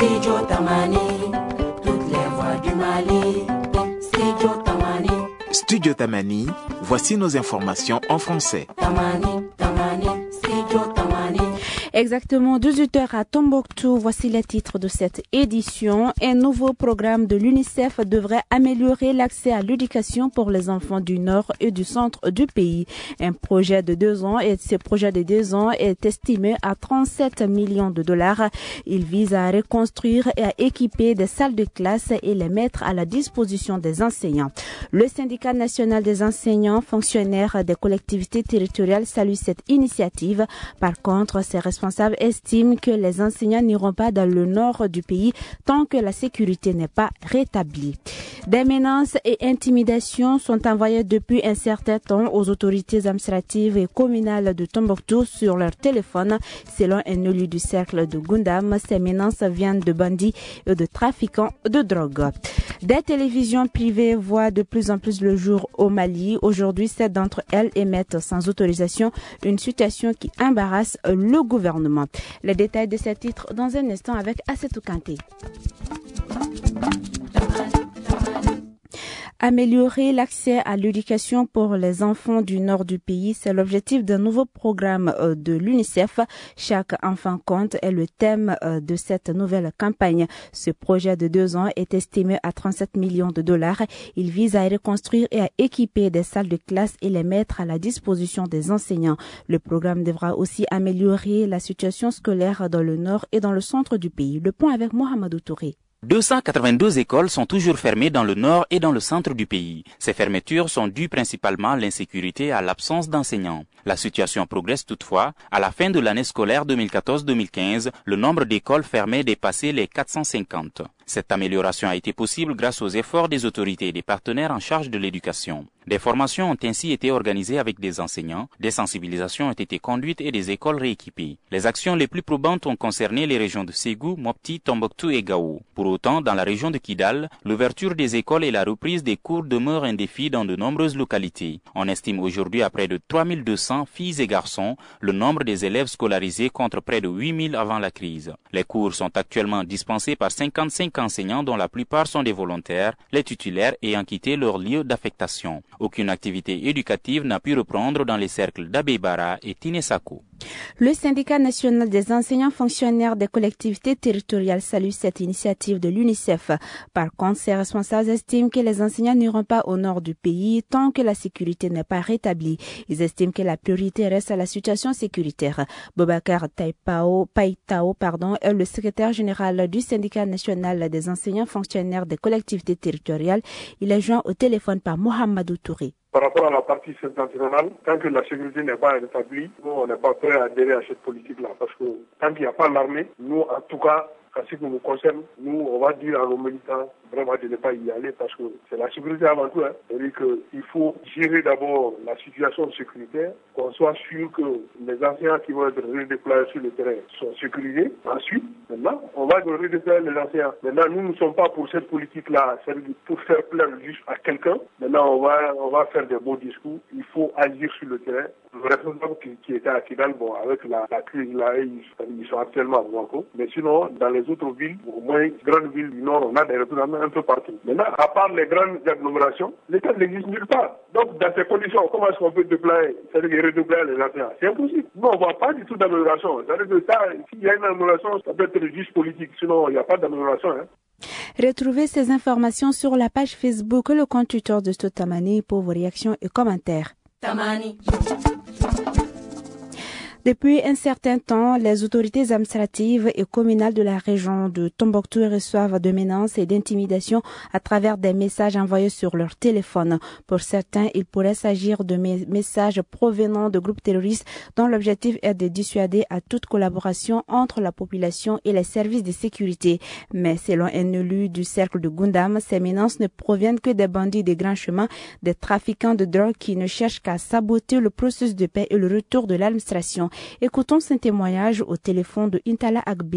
Studio Tamani, toutes les voix du Mali. Studio Tamani. Studio Tamani, voici nos informations en français. Tamani, Tamani, Studio Tamani. Exactement 18h à Tombouctou, voici les titres de cette édition. Un nouveau programme de l'UNICEF devrait améliorer l'accès à l'éducation pour les enfants du nord et du centre du pays. Un projet de 2 ans et ce projet de 2 ans est estimé à 37 millions de dollars. Il vise à reconstruire et à équiper des salles de classe et les mettre à la disposition des enseignants. Le syndicat national des enseignants fonctionnaires des collectivités territoriales salue cette initiative. Par contre, ses responsables estiment que les enseignants n'iront pas dans le nord du pays tant que la sécurité n'est pas rétablie. Des menaces et intimidations sont envoyées depuis un certain temps aux autorités administratives et communales de Tombouctou sur leur téléphone. Selon un élu du cercle de Gundam, ces menaces viennent de bandits et de trafiquants de drogue. Des télévisions privées voient de plus en plus le jour au Mali. Aujourd'hui, 7 d'entre elles émettent sans autorisation, une situation qui embarrasse le gouvernement. Les détails de ces titres dans un instant avec Assetou Kanté. Améliorer l'accès à l'éducation pour les enfants du nord du pays, c'est l'objectif d'un nouveau programme de l'UNICEF. Chaque enfant compte est le thème de cette nouvelle campagne. Ce projet de 2 ans est estimé à 37 millions de dollars. Il vise à reconstruire et à équiper des salles de classe et les mettre à la disposition des enseignants. Le programme devra aussi améliorer la situation scolaire dans le nord et dans le centre du pays. Le point avec Mohamedou Touré. 282 écoles sont toujours fermées dans le nord et dans le centre du pays. Ces fermetures sont dues principalement à l'insécurité et à l'absence d'enseignants. La situation progresse toutefois. À la fin de l'année scolaire 2014-2015, le nombre d'écoles fermées dépassait les 450. Cette amélioration a été possible grâce aux efforts des autorités et des partenaires en charge de l'éducation. Des formations ont ainsi été organisées avec des enseignants, des sensibilisations ont été conduites et des écoles rééquipées. Les actions les plus probantes ont concerné les régions de Ségou, Mopti, Tombouctou et Gao. Pour autant, dans la région de Kidal, l'ouverture des écoles et la reprise des cours demeurent un défi dans de nombreuses localités. On estime aujourd'hui à près de 3200 filles et garçons le nombre des élèves scolarisés contre près de 8000 avant la crise. Les cours sont actuellement dispensés par 55 enseignants dont la plupart sont des volontaires, les titulaires ayant quitté leur lieu d'affectation. Aucune activité éducative n'a pu reprendre dans les cercles d'Abébara et Tinesako. Le syndicat national des enseignants fonctionnaires des collectivités territoriales salue cette initiative de l'UNICEF. Par contre, ses responsables estiment que les enseignants n'iront pas au nord du pays tant que la sécurité n'est pas rétablie. Ils estiment que la priorité reste à la situation sécuritaire. Boubacar Païtao, est le secrétaire général du syndicat national des enseignants fonctionnaires des collectivités territoriales. Il est joint au téléphone par Mohamedou Touré. Par rapport à la partie septentrionale, tant que la sécurité n'est pas rétablie, nous, on n'est pas prêt à adhérer à cette politique-là. Parce que tant qu'il n'y a pas l'armée, nous, en tout cas, en ce qui nous concerne, nous, on va dire à nos militants vraiment de ne pas y aller parce que c'est la sécurité avant tout. C'est-à-dire qu'il faut gérer d'abord la situation sécuritaire, qu'on soit sûr que les enseignants qui vont être redéployés sur le terrain sont sécurisés. Ensuite, maintenant, on va redéployer les enseignants. Maintenant, nous ne sommes pas pour cette politique-là, c'est-à-dire pour faire plaire juste à quelqu'un. Maintenant, on va faire des beaux discours. Il faut agir sur le terrain. Le responsable qui était à Kidal, bon, avec la crise là, ils sont actuellement à Bouako. Mais sinon, dans les autres villes, au moins grandes villes du Nord, on a des représentants un peu partout. Maintenant, à part les grandes agglomérations, l'État n'existe nulle part. Donc, dans ces conditions, comment est-ce qu'on peut déployer, c'est-à-dire redéployer les enseignants? C'est impossible. Nous, on ne voit pas du tout d'amélioration. C'est-à-dire que ça, s'il y a une amélioration, ça peut être juste politique. Sinon, il n'y a pas d'amélioration. Retrouvez ces informations sur la page Facebook, le compte Twitter de Stotamani pour vos réactions et commentaires. Tamani. Depuis un certain temps, les autorités administratives et communales de la région de Tombouctou reçoivent de menaces et d'intimidations à travers des messages envoyés sur leur téléphone. Pour certains, il pourrait s'agir de messages provenant de groupes terroristes dont l'objectif est de dissuader à toute collaboration entre la population et les services de sécurité. Mais selon un élu du cercle de Gundam, ces menaces ne proviennent que des bandits des grands chemins, des trafiquants de drogue qui ne cherchent qu'à saboter le processus de paix et le retour de l'administration. Écoutons ce témoignage au téléphone de Intala Agbilal.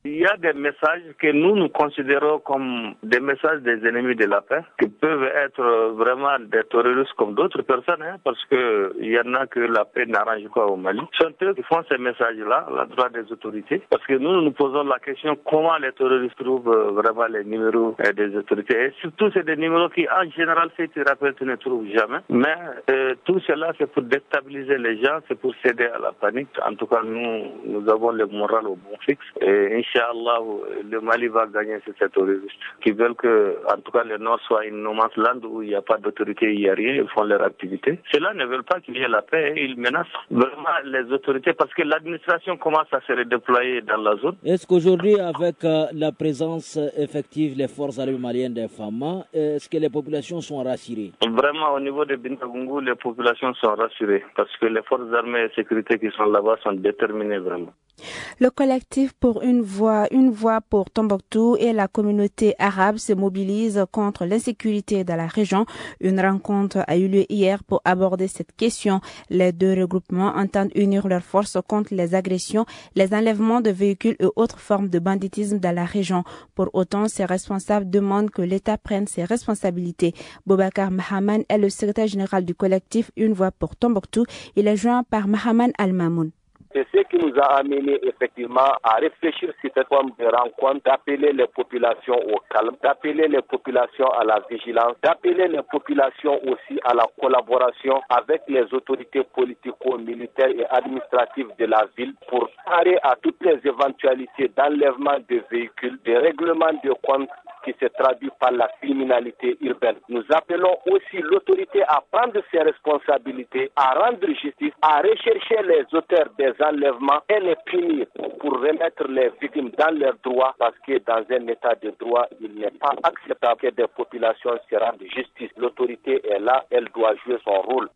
Il y a des messages que nous considérons comme des messages des ennemis de la paix, qui peuvent être vraiment des terroristes comme d'autres personnes, parce que il y en a que la paix n'arrange pas au Mali. Ce sont eux qui font ces messages-là, à l'endroit des autorités, parce que nous posons la question comment les terroristes trouvent vraiment les numéros des autorités. Et surtout, c'est des numéros qui, en général, si tu rappelles, tu ne trouves jamais. Mais tout cela, c'est pour déstabiliser les gens, c'est pour céder à la panique. En tout cas, nous avons le moral au bon fixe. Et Inch'Allah, le Mali va gagner sur ces terroristes qui veulent que, en tout cas, le Nord soit une no man's land où il n'y a pas d'autorité, il n'y a rien, ils font leur activité. Ceux-là ne veulent pas qu'il y ait la paix, ils menacent vraiment les autorités parce que l'administration commence à se redéployer dans la zone. Est-ce qu'aujourd'hui, avec la présence effective des forces armées maliennes des FAMA, est-ce que les populations sont rassurées? Vraiment, au niveau de Bintagungu, les populations sont rassurées parce que les forces armées et sécurité qui sont là-bas sont déterminées vraiment. Le collectif pour une voix pour Tombouctou et la communauté arabe se mobilisent contre l'insécurité dans la région. Une rencontre a eu lieu hier pour aborder cette question. Les deux regroupements entendent unir leurs forces contre les agressions, les enlèvements de véhicules et autres formes de banditisme dans la région. Pour autant, ces responsables demandent que l'État prenne ses responsabilités. Boubacar Mahaman est le secrétaire général du collectif Une voix pour Tombouctou. Il est joint par Mahaman Al-Mamoun. C'est ce qui nous a amené effectivement à réfléchir sur cette forme de rencontre, d'appeler les populations au calme, d'appeler les populations à la vigilance, d'appeler les populations aussi à la collaboration avec les autorités politico-militaires et administratives de la ville pour parer à toutes les éventualités d'enlèvement de véhicules, de règlement de comptes qui se traduit par la criminalité urbaine. Nous appelons aussi l'autorité à prendre ses responsabilités, à rendre justice, à rechercher les auteurs des enlèvements et les punir pour remettre les victimes dans leurs droits parce que dans un état de droit, il n'est pas acceptable que des populations se rendent justice. L'autorité est là, elle doit jouer son rôle.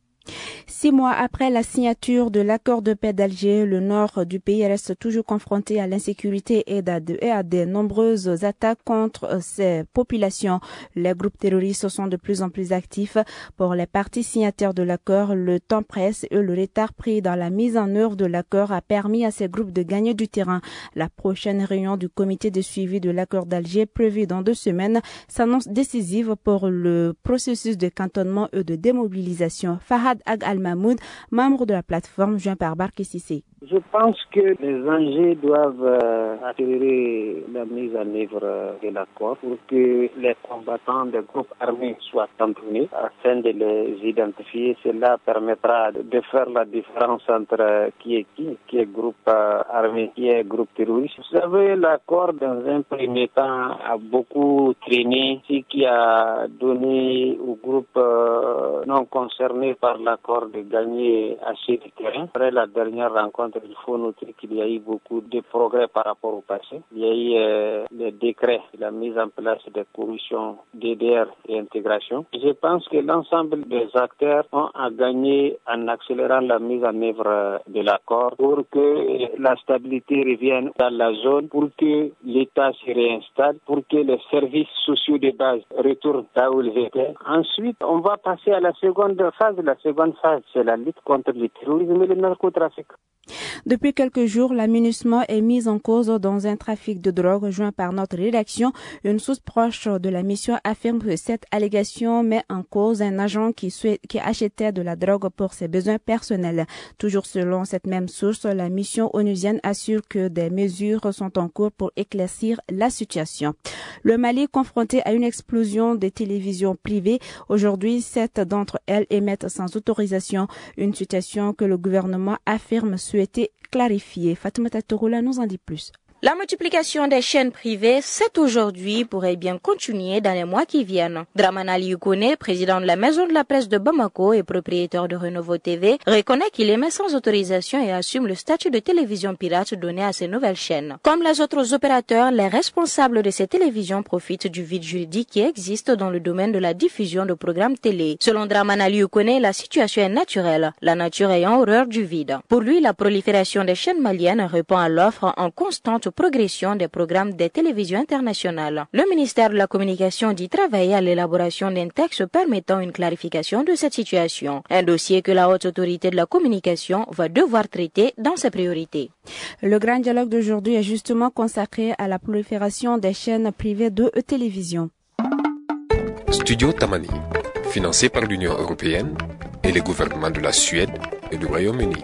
6 mois après la signature de l'accord de paix d'Alger, le nord du pays reste toujours confronté à l'insécurité et à de nombreuses attaques contre ses populations. Les groupes terroristes sont de plus en plus actifs. Pour les parties signataires de l'accord, le temps presse et le retard pris dans la mise en œuvre de l'accord a permis à ces groupes de gagner du terrain. La prochaine réunion du comité de suivi de l'accord d'Alger, prévue dans 2 semaines, s'annonce décisive pour le processus de cantonnement et de démobilisation. Fahad Ag Al-Mahmoud, membre de la plateforme, joint par Barké Sissé. Je pense que les enjeux doivent accélérer la mise en œuvre de l'accord pour que les combattants des groupes armés soient cantonnés afin de les identifier. Cela permettra de faire la différence entre qui est groupe armé, qui est groupe terroriste. Vous savez, l'accord dans un premier temps a beaucoup traîné, ce qui a donné aux groupes non concernés par l'accord de gagner assez de terrain. Après la dernière rencontre, il faut noter qu'il y a eu beaucoup de progrès par rapport au passé. Il y a eu les décrets, la mise en place des commissions DDR et intégration. Je pense que l'ensemble des acteurs ont à gagner en accélérant la mise en œuvre de l'accord pour que la stabilité revienne dans la zone, pour que l'État se réinstalle, pour que les services sociaux de base retournent là où ils étaient. Ensuite, on va passer à la seconde phase. La seconde phase, c'est la lutte contre le terrorisme et le narcotrafic. Depuis quelques jours, la MINUSMA est mise en cause dans un trafic de drogue joint par notre rédaction. Une source proche de la mission affirme que cette allégation met en cause un agent qui achetait de la drogue pour ses besoins personnels. Toujours selon cette même source, la mission onusienne assure que des mesures sont en cours pour éclaircir la situation. Le Mali est confronté à une explosion des télévisions privées. Aujourd'hui, 7 d'entre elles émettent sans autorisation, une situation que le gouvernement affirme souhaiter clarifier. Fatoumata Toroula nous en dit plus. La multiplication des chaînes privées, c'est aujourd'hui, pourrait bien continuer dans les mois qui viennent. Dramane Ali Yukone, président de la Maison de la Presse de Bamako et propriétaire de Renouveau TV, reconnaît qu'il émet sans autorisation et assume le statut de télévision pirate donné à ces nouvelles chaînes. Comme les autres opérateurs, les responsables de ces télévisions profitent du vide juridique qui existe dans le domaine de la diffusion de programmes télé. Selon Dramane Ali Yukone, la situation est naturelle, la nature ayant horreur du vide. Pour lui, la prolifération des chaînes maliennes répond à l'offre en constante forte progression des programmes des télévisions internationales. Le ministère de la Communication dit travailler à l'élaboration d'un texte permettant une clarification de cette situation. Un dossier que la Haute Autorité de la Communication va devoir traiter dans ses priorités. Le grand dialogue d'aujourd'hui est justement consacré à la prolifération des chaînes privées de télévision. Studio Tamani, financé par l'Union européenne et les gouvernements de la Suède et du Royaume-Uni.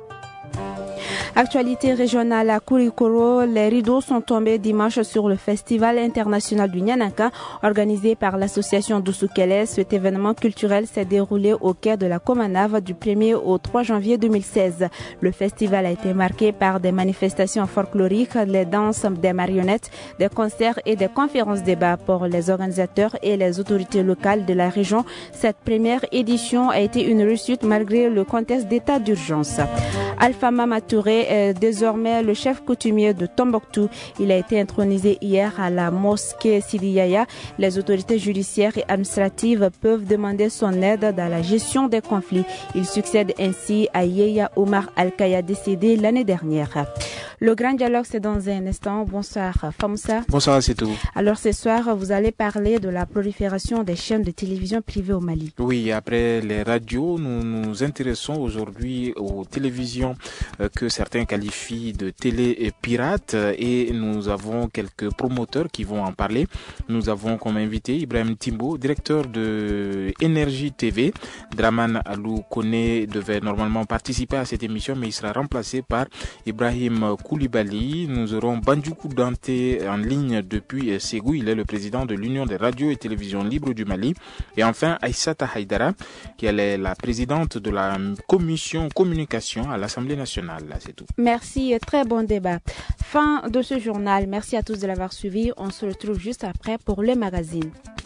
Actualité régionale à Kurikoro, les rideaux sont tombés dimanche sur le Festival international du Nyanaka organisé par l'association Dusukele. Cet événement culturel s'est déroulé au quai de la Komanave du 1er au 3 janvier 2016. Le festival a été marqué par des manifestations folkloriques, les danses, des marionnettes, des concerts et des conférences débats pour les organisateurs et les autorités locales de la région. Cette première édition a été une réussite malgré le contexte d'état d'urgence. Alpha Mama Touré est désormais le chef coutumier de Tombouctou. Il a été intronisé hier à la mosquée Sidi Yaya. Les autorités judiciaires et administratives peuvent demander son aide dans la gestion des conflits. Il succède ainsi à Yeya Omar Al-Kaya décédé l'année dernière. Le grand dialogue, c'est dans un instant. Bonsoir, Famoussa. Bonsoir, c'est tout. Alors, ce soir, vous allez parler de la prolifération des chaînes de télévision privées au Mali. Oui, après les radios, nous nous intéressons aujourd'hui aux télévisions que certains qualifient de télé pirates et nous avons quelques promoteurs qui vont en parler. Nous avons comme invité Ibrahim Timbo, directeur de Énergie TV. Draman Alou Kone devait normalement participer à cette émission, mais il sera remplacé par Ibrahim Koulibaly. Nous aurons Bandjoukou Dante en ligne depuis Ségou. Il est le président de l'Union des radios et télévisions libres du Mali. Et enfin, Aïssata Haïdara, qui est la présidente de la commission communication à l'Assemblée nationale. Là, c'est tout. Merci, très bon débat. Fin de ce journal. Merci à tous de l'avoir suivi. On se retrouve juste après pour le magazine.